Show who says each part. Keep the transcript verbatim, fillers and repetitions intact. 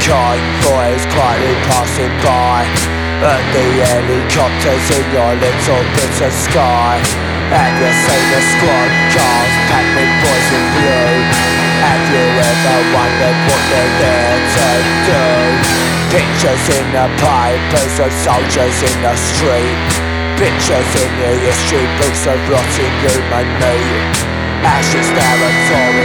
Speaker 1: Convoys quietly passing by, and the helicopters in your little bit of sky. Have you seen the squad cars packed with boys in blue? Have you ever wondered what they're there to do? Pictures in the papers of soldiers in the street, pictures in your history books of rotting human meat. Ashes there and